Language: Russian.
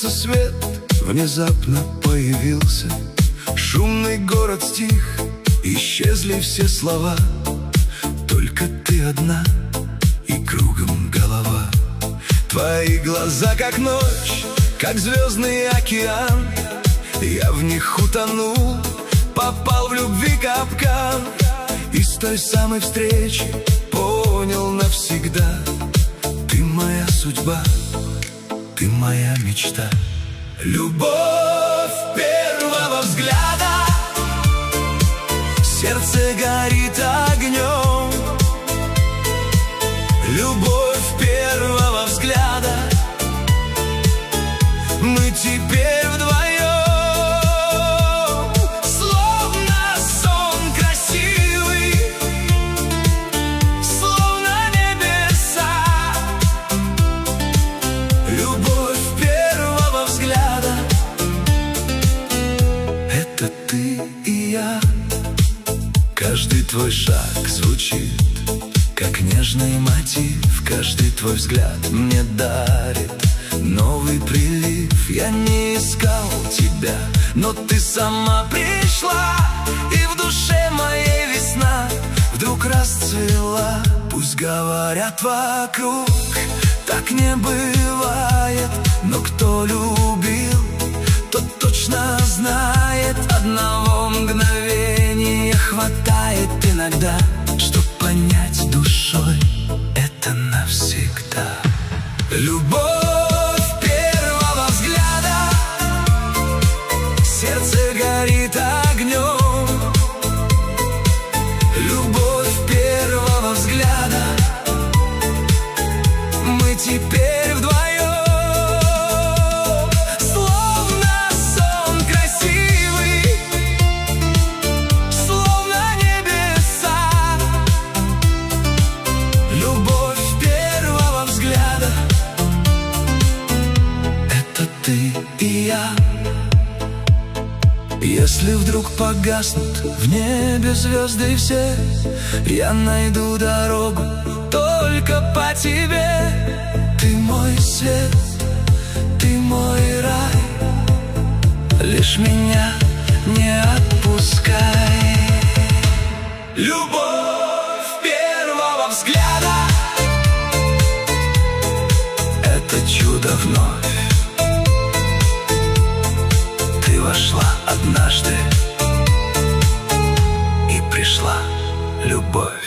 сердце свет внезапно появился. Шумный город стих, исчезли все слова. Только ты одна и кругом голова. Твои глаза как ночь, как звездный океан. Я в них утонул, попал в любви капкан. И с той самой встречи понял навсегда: ты моя судьба, ты моя мечта. Любовь первого взгляда, сердце горит огнем. Любовь первого взгляда, мы теперь вдвоем. Словно сон красивый, словно небеса. Любовь первого взгляда, это ты и я. Каждый твой шаг звучит как нежный мотив. Каждый твой взгляд мне дарит новый прилив. Я не искал тебя, но ты сама пришла, и в душе моей весна вдруг расцвела. Пусть говорят вокруг, так не бывает, но кто любил, тот точно знает. Одного мгновения хватает иногда, чтоб понять душой, это навсегда. Любовь первого взгляда, сердце горит огнем. Любовь первого взгляда, мы теперь вдвоем. Ты и я. Если вдруг погаснут в небе звезды все, я найду дорогу только по тебе. Ты мой свет, ты мой рай, лишь меня не отпускай. Любовь первого взгляда, это чудо вновь. Вошла однажды, и пришла любовь.